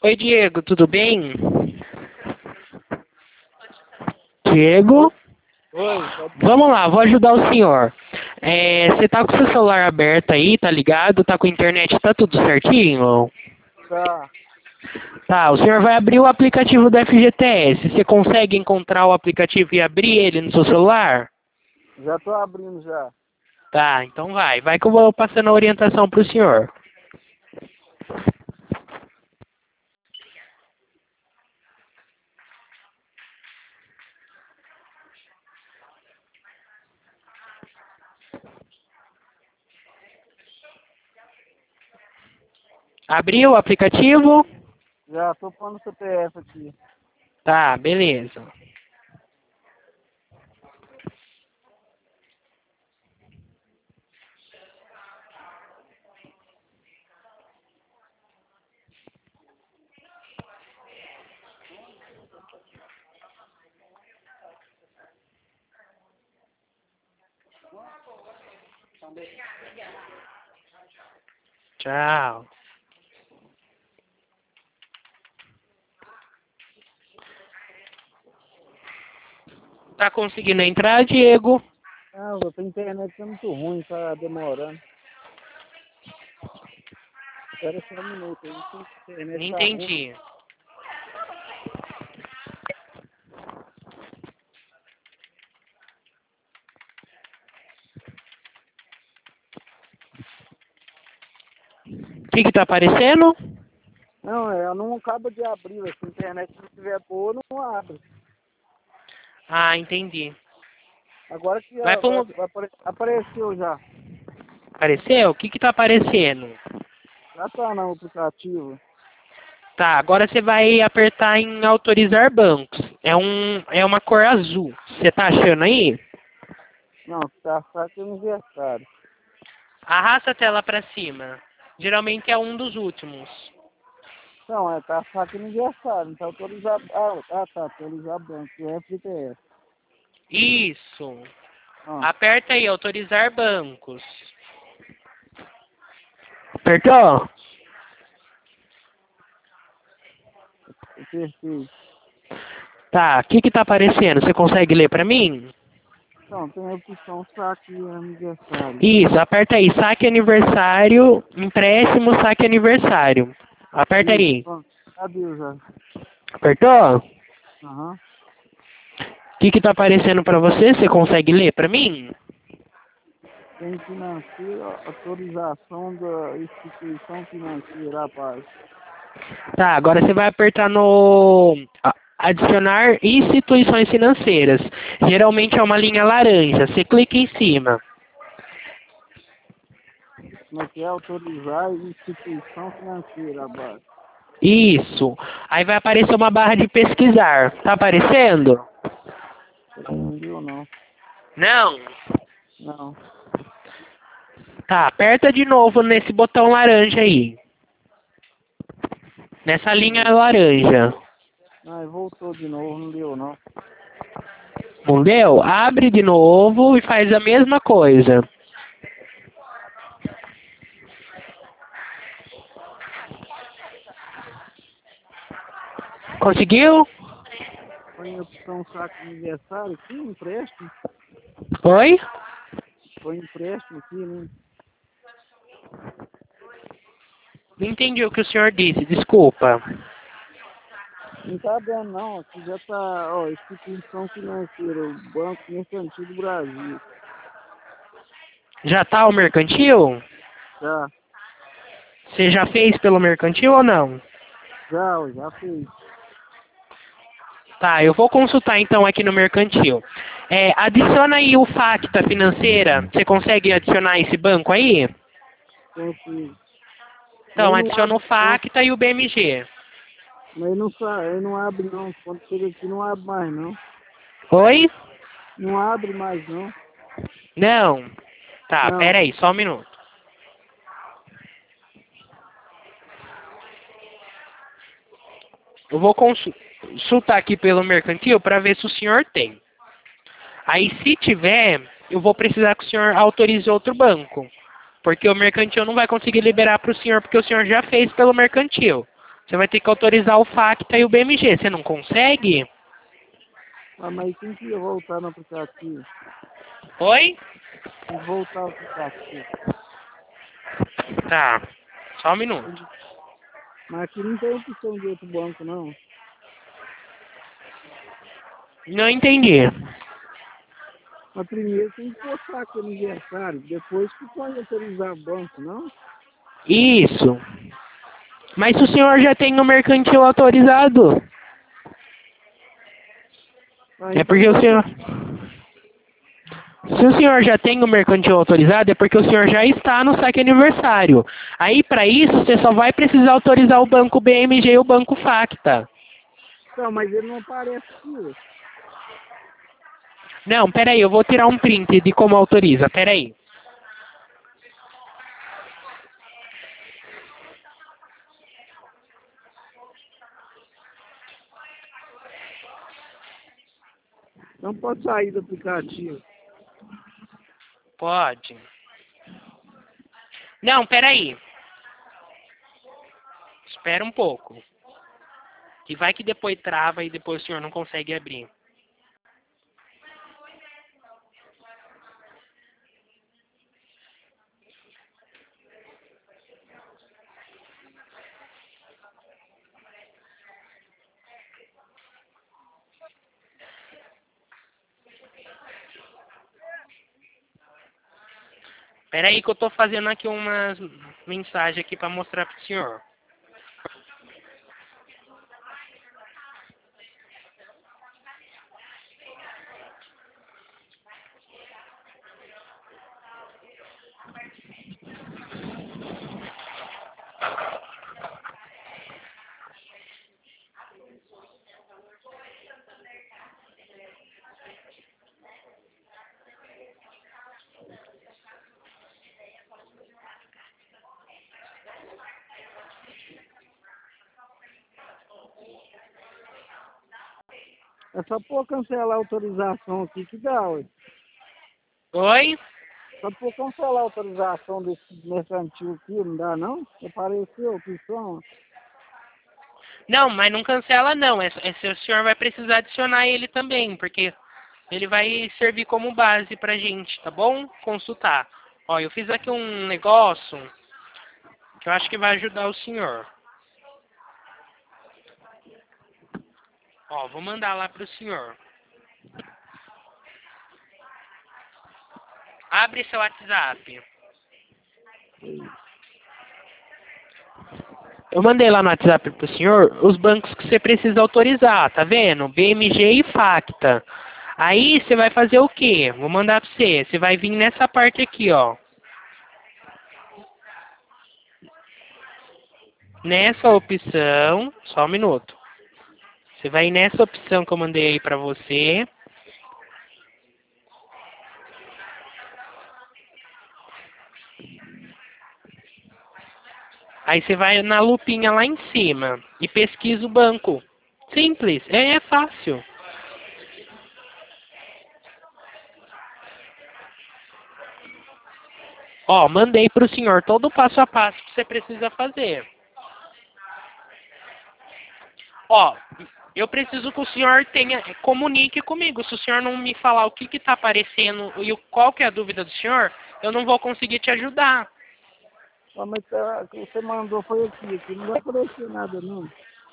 Oi, Diego, tudo bem? Diego? Oi, pode Vamos lá, vou ajudar o senhor. Você tá com o seu celular aberto aí, tá ligado? Tá com a internet, tá tudo certinho? tá. Tá, o senhor vai abrir o aplicativo do FGTS. Você consegue encontrar o aplicativo e abrir ele no seu celular? Já tô abrindo já. Tá, então vai. Vai que eu vou passando a orientação pro senhor. Abriu o aplicativo? Já tô pondo o CPF aqui. Tá, beleza. Tchau. Tá conseguindo entrar, Diego? Ah, a internet tá muito ruim, tá demorando. Espera só um minuto aí, que a internet tá ruim. Entendi. O que tá aparecendo? Não, eu não acabo de abrir, se a internet não estiver boa, não abre. Ah, entendi. Agora que Vai pra um... apareceu já. Apareceu? O que tá aparecendo? Já tá no aplicativo. Tá, agora você vai apertar em autorizar bancos. É uma cor azul. Você tá achando aí? Não, tá saque aniversário. Arrasta a tela pra cima. Geralmente é um dos últimos. Não, tá saque aniversário, não tá autorizado. Ah, tá, autorizar banco, é FTS. Isso. Ah, Aperta aí, autorizar bancos. Apertou? perfeito. Tá, o que tá aparecendo? Você consegue ler pra mim? Não, tem a opção saque aniversário. Isso, aperta aí, saque aniversário, empréstimo, saque aniversário. Aperta Isso, aí. pronto. Adeus já. Apertou? Aham. O que tá aparecendo pra você? Você consegue ler pra mim? Tem financeira, autorização da instituição financeira, rapaz. Tá, agora você vai apertar no adicionar instituições financeiras. Geralmente é uma linha laranja. Você clica em cima. Como é que é? Autorizar instituição financeira, rapaz. Isso. Aí vai aparecer uma barra de pesquisar. Tá aparecendo? Não viu, não. Não. Não. Tá, aperta de novo nesse botão laranja aí. Nessa linha laranja. Ai, voltou de novo, não deu, não. Entendeu? Abre de novo e faz a mesma coisa. Conseguiu? Põe a opção saque aniversário aqui, empréstimo. Oi? Põe empréstimo aqui, né? Não entendi o que o senhor disse, desculpa. Não tá dando, não. Aqui já tá, ó, instituição financeira, o Banco Mercantil do Brasil. Já tá o mercantil? Já, Você já fez pelo mercantil ou não? já fez. Tá, eu vou consultar então aqui no mercantil. Adiciona aí o Facta Financeira. Você consegue adicionar esse banco aí? Consigo. Mas Então, não adiciona abre, o não. Facta e o BMG. Mas não, não abre, não. Quando chega aqui, não abre mais, não. Oi? Não abre mais, não. Não. Tá, Não. pera aí, só um minuto. Eu vou consultar aqui pelo mercantil para ver se o senhor tem. Aí, se tiver, eu vou precisar que o senhor autorize outro banco. Porque o mercantil não vai conseguir liberar para o senhor, porque o senhor já fez pelo mercantil. Você vai ter que autorizar o Facta e o BMG. Você não consegue? Ah, mas tem que voltar no aplicativo. Oi? Tem que voltar ao aplicativo. Tá. Só um minuto. Mas aqui não tem opção de outro banco, não. Não entendi. Mas primeiro tem que postar que é aniversário, depois que pode autorizar banco, não? Isso. Mas se o senhor já tem o mercantil autorizado, Ah, é então porque o pode. senhor... Se o senhor já tem o mercantil autorizado, é porque o senhor já está no saque aniversário. Aí, para isso, você só vai precisar autorizar o banco BMG e o banco Facta. Não, mas ele não aparece aqui. Não, peraí, eu vou tirar um print de como autoriza, peraí. Não pode sair do aplicativo. Pode. Não, peraí. Espera um pouco. Que vai que depois trava e depois o senhor não consegue abrir. Peraí que eu tô fazendo aqui umas mensagens aqui para mostrar pro senhor. É só pôr cancelar a autorização aqui que dá, ué. Oi? Só pôr cancelar a autorização desse mercantil aqui, não dá não? Apareceu que som. Não, mas não cancela não. O senhor vai precisar adicionar ele também, porque ele vai servir como base pra gente, tá bom? Consultar. Ó, eu fiz aqui um negócio que eu acho que vai ajudar o senhor. Ó, vou mandar lá pro senhor. Abre seu WhatsApp. Eu mandei lá no WhatsApp pro senhor os bancos que você precisa autorizar, tá vendo? BMG e Facta. Aí você vai fazer o quê? Vou mandar pra você. Você vai vir nessa parte aqui, ó. Nessa opção, só um minuto. Você vai nessa opção que eu mandei aí pra você. Aí você vai na lupinha lá em cima e pesquisa o banco. Simples, é fácil. Ó, mandei pro senhor todo o passo a passo que você precisa fazer. Ó, eu preciso que o senhor comunique comigo. Se o senhor não me falar o que está aparecendo e qual que é a dúvida do senhor, eu não vou conseguir te ajudar. Ah, mas o que você mandou foi aqui não vai aparecer nada não.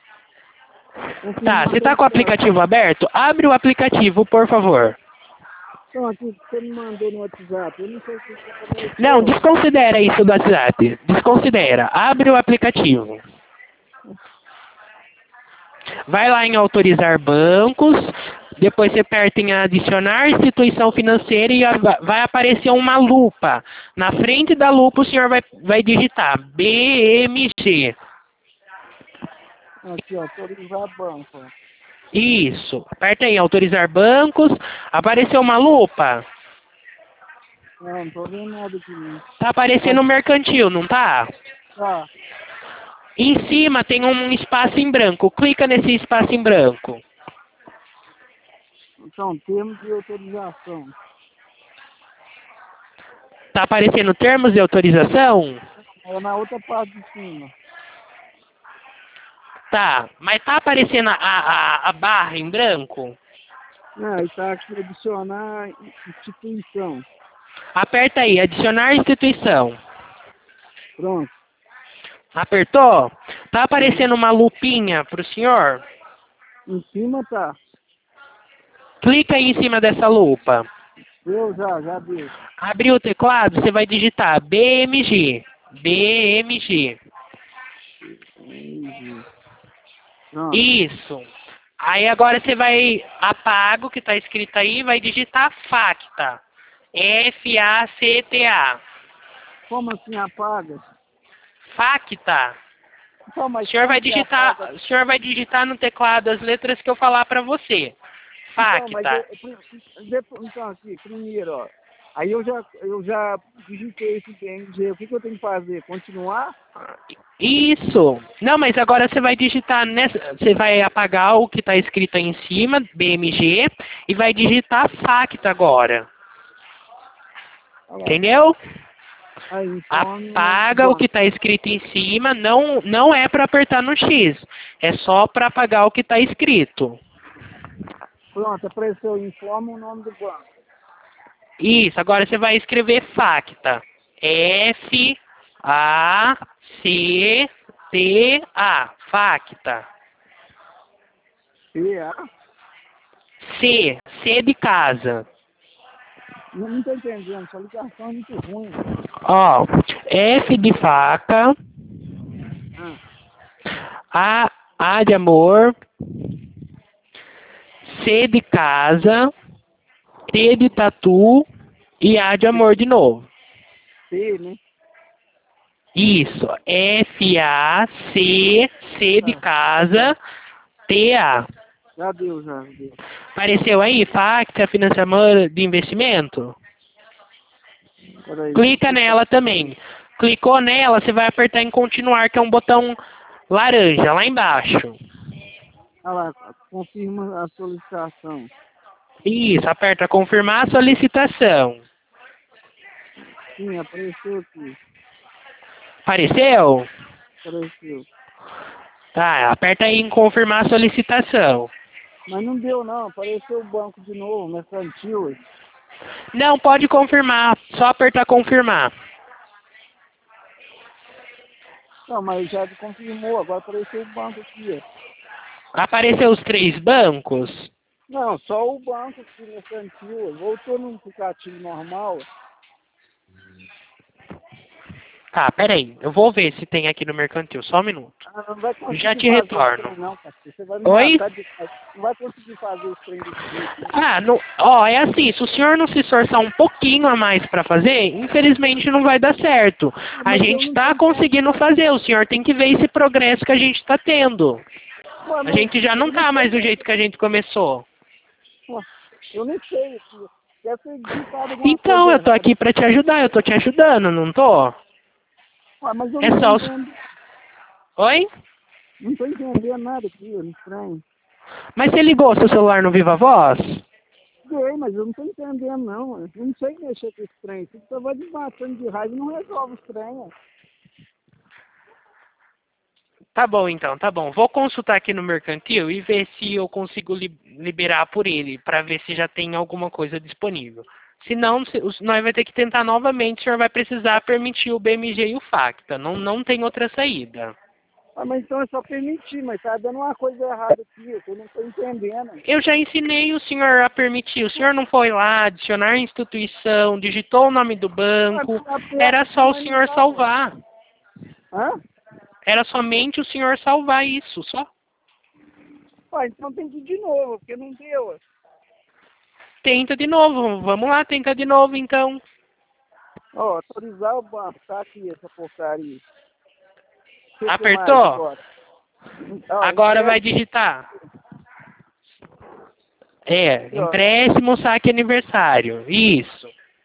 Tá, Confirmar você tá com o autorização. aplicativo aberto? Abre o aplicativo, por favor. Então aqui que você me mandou no WhatsApp, eu não sei o que Não, apareceu. desconsidera isso do WhatsApp. Desconsidera. Abre o aplicativo. Vai lá em autorizar bancos, depois você aperta em adicionar instituição financeira e vai aparecer uma lupa. Na frente da lupa o senhor vai digitar BMG. Aqui, ó, autorizar banco. Ó. Isso. Aperta aí, autorizar bancos. Apareceu uma lupa? Não tô vendo nada aqui não. Tá aparecendo mercantil, não tá? Tá, Em cima tem um espaço em branco. Clica nesse espaço em branco. então, termos de autorização. Tá aparecendo termos de autorização? É na outra parte de cima. Tá, mas tá aparecendo a barra em branco? Não, aí tá aqui adicionar instituição. Aperta aí, adicionar instituição. Pronto. Apertou? Tá Uhum. aparecendo uma lupinha pro senhor? Em cima tá. Clica aí em cima dessa lupa. Deu já deu. Abriu o teclado, você vai digitar BMG. BMG. Entendi. Pronto. Isso. Aí agora você vai apaga o que está escrito aí, vai digitar FACTA. FACTA. Como assim apaga? FACTA. Então, O mas senhor como vai que digitar, apaga? o senhor vai digitar no teclado as letras que eu falar para você. Então, mas FACTA. então aqui, primeiro, ó. Aí eu já digitei esse PNG. O que eu tenho que fazer? Continuar? Isso. Não, mas agora você vai digitar nessa, você vai apagar o que está escrito aí em cima, BMG, e vai digitar FACTA agora. Olha lá. Entendeu? Aí, informe o nome do Apaga o que banco. está escrito em cima, não é para apertar no X, é só para apagar o que está escrito. Pronto, apareceu. Informa o nome do banco. Isso, agora você vai escrever FACTA. F-A-C-T-A. FACTA. PA? C de casa. Não estou entendendo. Sua ligação é muito ruim. Ó, F de faca, Ah, A de amor, C de casa, T de tatu e A de amor de novo. P, né? Isso, F-A-C, C de Tá. casa, T-A. Já deu. Apareceu aí, FACTA, financiamento de investimento? Peraí, deixa eu Clica clicar. nela também. Clicou nela, você vai apertar em continuar, que é um botão laranja, lá embaixo. Olha lá, confirma a solicitação. Isso, aperta confirmar a solicitação. Sim, apareceu aqui. Apareceu? Apareceu. Tá, aperta aí em confirmar a solicitação. Mas não deu não, apareceu o banco de novo, mercantil. Não, pode confirmar, só apertar confirmar. Não, mas já confirmou, agora apareceu o banco aqui, ó. Apareceu os 3 bancos? Não, só o banco aqui, mercantil. Voltou no aplicativo normal. Tá, peraí, eu vou ver se tem aqui no mercantil, só um minuto. Ah, não vai Já conseguir te fazer esse retorno. trem não, cara. Você vai me Oi? matar de... Não vai conseguir fazer esse trem desse jeito, não. Ah, ó, é assim, se o senhor não se esforçar um pouquinho a mais para fazer, infelizmente não vai dar certo. Ah, A mas eu gente não tô tá conseguindo entendendo. fazer, o senhor tem que ver esse progresso que a gente tá tendo. Ué, A mas gente já eu não não tá mais sei. do jeito que a gente começou. Ué, eu nem sei aqui. Deve ter digitado alguma coisa Então, eu tô errada. aqui pra te ajudar, eu tô te ajudando, não tô? Ué, mas eu É não tô só os... entendendo. Oi? Não tô entendendo nada aqui, eu estranho. Mas você ligou seu celular no Viva Voz? Sei, mas eu não tô entendendo não. Eu não sei mexer com esse trem. Se você vai desmatando de raiva, não resolve os trem. Ó. Tá bom, então, tá bom. Vou consultar aqui no mercantil e ver se eu consigo liberar por ele, pra ver se já tem alguma coisa disponível. Se não, nós vai ter que tentar novamente, o senhor vai precisar permitir o BMG e o FACTA. Não tem outra saída. Ah, mas então é só permitir, mas tá dando uma coisa errada aqui, eu não tô entendendo. Eu já ensinei o senhor a permitir. O senhor não foi lá adicionar instituição, digitou o nome do Ué, banco. mas tá Era perto aqui, só o mas não senhor tá, ué. salvar. Hã? Era somente o senhor salvar isso, só. Ué, então tem que ir de novo, porque não deu. Ué. Tenta de novo. Vamos lá, tenta de novo então. Ó, autorizar o banco, tá aqui essa porcaria. O que mais Apertou? agora? Ó, Agora vai empréstimo digitar. aqui, ó. Empréstimo, saque aniversário. Isso.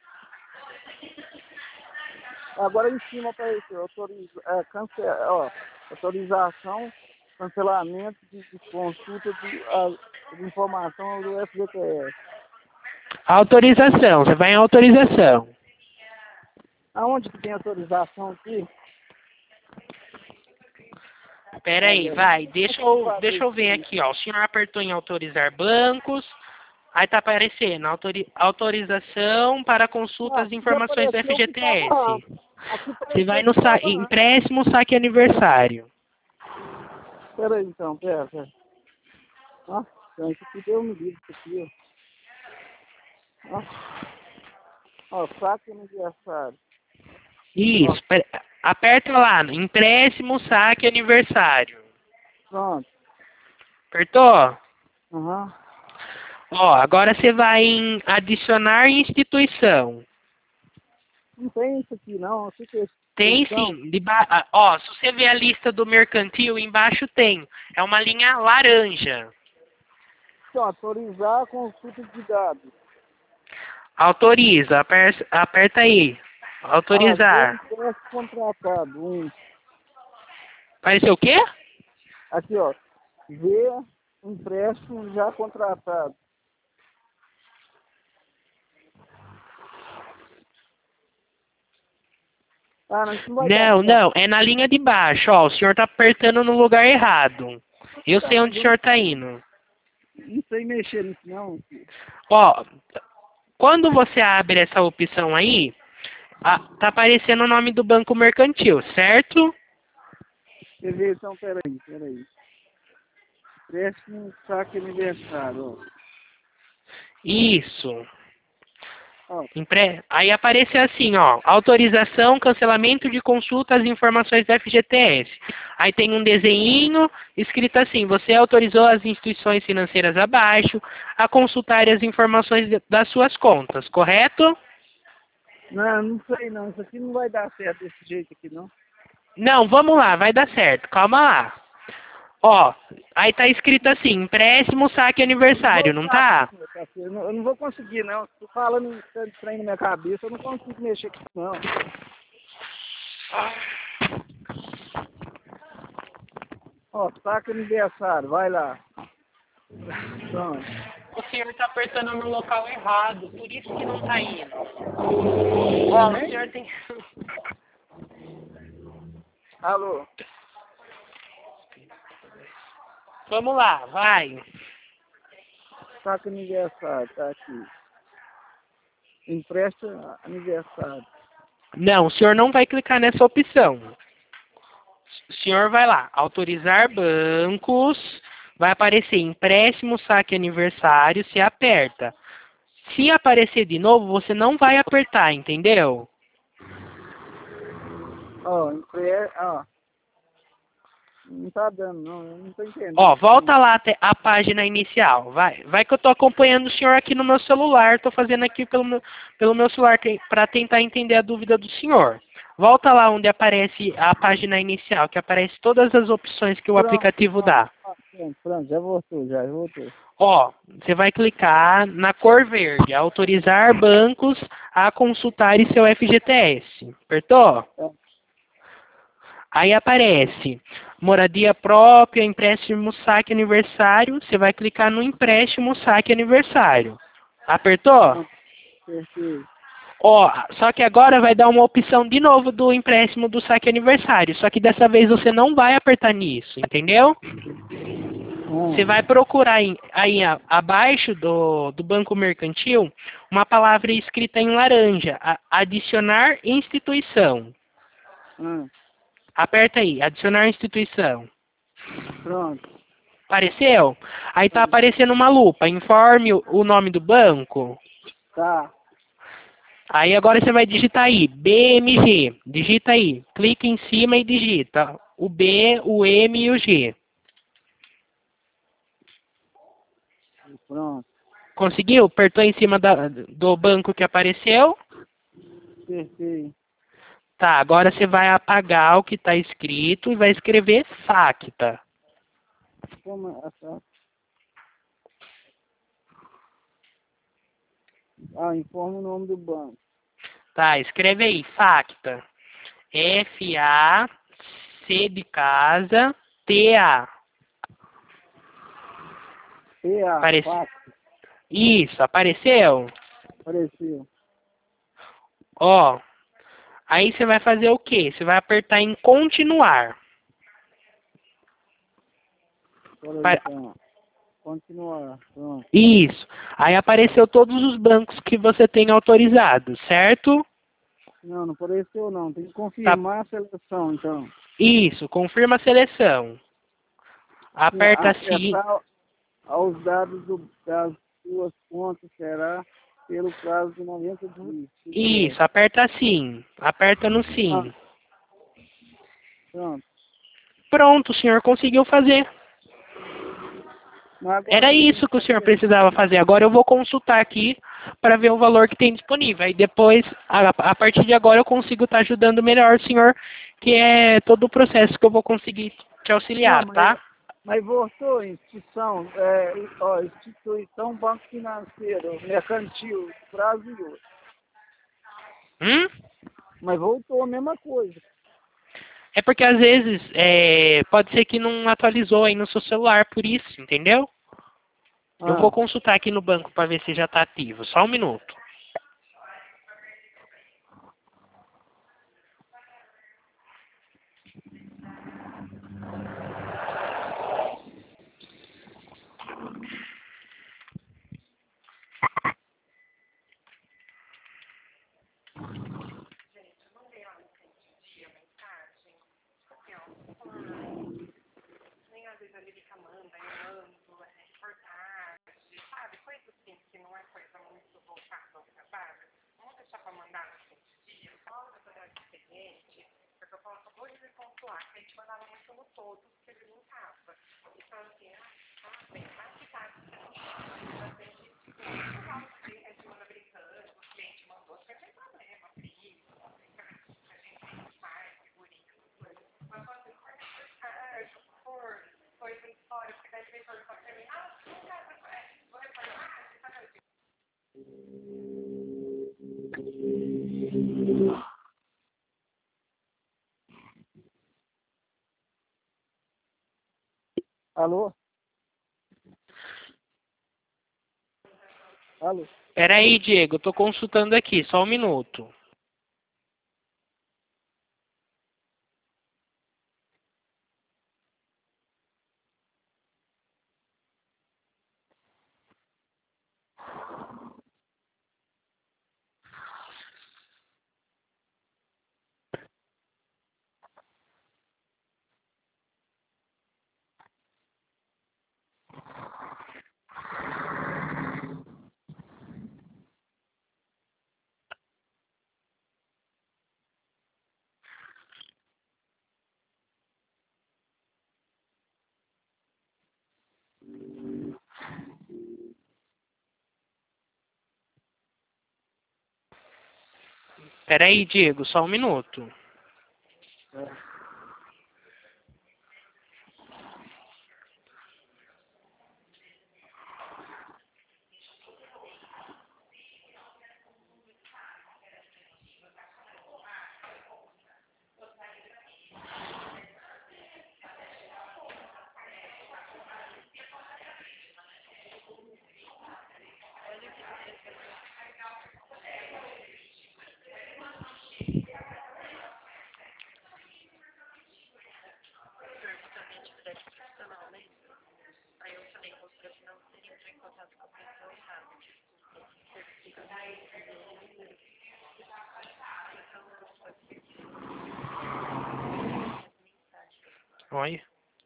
Agora em cima apareceu, ó, autorização, cancelamento de consulta de informação do FGTS. Autorização. Você vai em autorização. Aonde que tem autorização aqui? Pera aí, vai. Deixa eu ver aqui, ó. O senhor apertou em autorizar bancos. Aí tá aparecendo autorização para consultas e informações do Apareceu que tava... FGTS. Aqui Você vai apareceu no que tava... empréstimo, saque aniversário. Pera aí, então, pera. Nossa, isso aqui deu um livro, isso aqui, ó. Ó, saque aniversário. Isso, aperta lá, empréstimo, saque aniversário. Pronto. Apertou? Aham. Ó, agora você vai em adicionar instituição. Não tem isso aqui, não. O que é Tem instituição? sim. Ó, se você ver a lista do mercantil, embaixo tem. É uma linha laranja. Então, autorizar a consulta de dados. Autoriza, aperta aí. Ver Autorizar. empréstimo contratado. Apareceu o quê? Aqui, ó. Ver empréstimo já contratado. Ah, não, isso não vai dar Não, certo. não, é na linha de baixo, ó. O senhor tá apertando no lugar errado. Eu Tá, sei mas onde o eu senhor tá indo. não sei mexer nisso, não. Ó, quando você abre essa opção aí, tá aparecendo o nome do banco mercantil, certo? Quer ver, então, peraí. Empréstimo saque aniversário, Isso. ó. Ó, Aí aparece assim, ó, autorização, cancelamento de consultas e informações do FGTS. Aí tem um desenhinho escrito assim, você autorizou as instituições financeiras abaixo a consultar as informações das suas contas, correto? não sei não. Isso aqui não vai dar certo desse jeito aqui, não. Não, vamos lá, vai dar certo, calma lá. Ó, aí tá escrito assim, empréstimo, saque Eu não vou aniversário, não dar, tá? eu não vou conseguir, não. Tô falando tanto trem na minha cabeça, eu não consigo mexer com isso, não. Ó, saque aniversário, vai lá. Pronto. O senhor tá apertando no local errado, por isso que não tá indo. Ó, o senhor tem... Alô? Vamos lá, vai. Saque aniversário, tá aqui. Empresta aniversário. Não, o senhor não vai clicar nessa opção. O senhor vai lá, autorizar bancos, vai aparecer empréstimo, saque aniversário, se aperta. Se aparecer de novo, você não vai apertar, entendeu? Ó, ó. Não tá dando, não. Eu não tô entendendo. Ó, volta lá até a página inicial. Vai que eu tô acompanhando o senhor aqui no meu celular. Tô fazendo aqui pelo meu celular para tentar entender a dúvida do senhor. Volta lá onde aparece a página inicial, que aparece todas as opções que o aplicativo dá. Pronto, já voltou. Ó, você vai clicar na cor verde, autorizar bancos a consultarem seu FGTS. Apertou? É, Aí aparece moradia própria, empréstimo saque aniversário. Você vai clicar no empréstimo saque aniversário. Apertou? pronto, perfeito. Ó, só que agora vai dar uma opção de novo do empréstimo do saque aniversário. Só que dessa vez você não vai apertar nisso, entendeu? Você vai procurar aí abaixo do banco mercantil uma palavra escrita em laranja, adicionar instituição. Hum, Aperta aí, adicionar instituição. pronto. Apareceu? Aí tá aparecendo uma lupa. Informe o nome do banco. Tá. Aí agora você vai digitar aí, BMG. Digita aí. Clica em cima e digita o B, o M e o G. Pronto. Conseguiu? Apertou em cima do banco que apareceu? Perfeito. Tá, agora você vai apagar o que está escrito e vai escrever FACTA. Como é essa? Ah, informa o nome do banco. Tá, escreve aí, FACTA. F-A-C de casa, T-A. PA, Aparece... fax, Isso, apareceu? apareceu. Ó, aí você vai fazer o quê? Você vai apertar em continuar. Peraí, então. Continuar. Pronto. Isso. Aí apareceu todos os bancos que você tem autorizados, certo? Não apareceu não. Tem que Tá. confirmar a seleção, então. Isso, confirma a seleção. Sim, Aperta sim. acessar aos dados das suas contas será pelo prazo de 90 dias. Isso, aperta sim. Aperta no Ah, sim. pronto. Pronto, o senhor conseguiu fazer. Mas agora Era que eu tenho isso que que o senhor fazer. precisava fazer. Agora eu vou consultar aqui para ver o valor que tem disponível. Aí depois, a partir de agora, eu consigo estar ajudando melhor o senhor, que é todo o processo que eu vou conseguir te Não, auxiliar, tá? mas voltou instituição, instituição Banco Financeiro, Mercantil, Brasil. Hum? Mas voltou a mesma coisa. É porque às vezes pode ser que não atualizou aí no seu celular, por isso, entendeu? Eu vou Ah, consultar aqui no banco para ver se já está ativo. Só um minuto. alô? Alô? Pera aí, Diego, eu tô consultando aqui, só um minuto. Pera aí, Diego, só um minuto. Olha.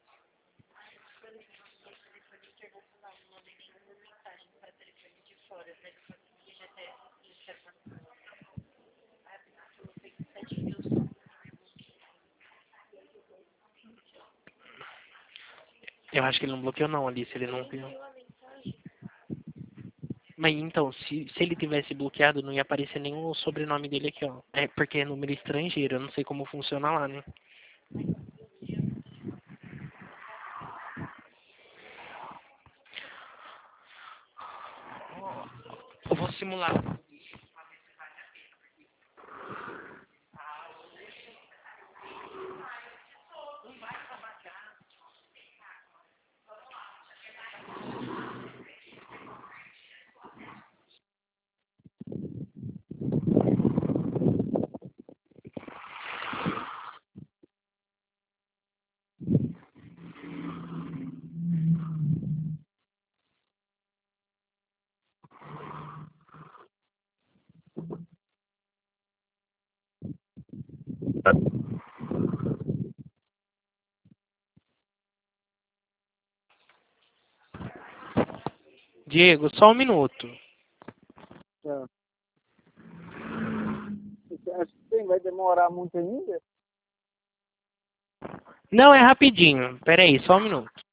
Eu acho que ele não bloqueou não, Alice, ele não viu. Mas então, se ele tivesse bloqueado, não ia aparecer nenhum sobrenome dele aqui, ó. É porque é número estrangeiro, eu não sei como funciona lá, né? Eu vou simular. Diego, só um minuto. Tá. Você acha que vai demorar muito ainda? Não, é rapidinho. Pera aí, só um minuto.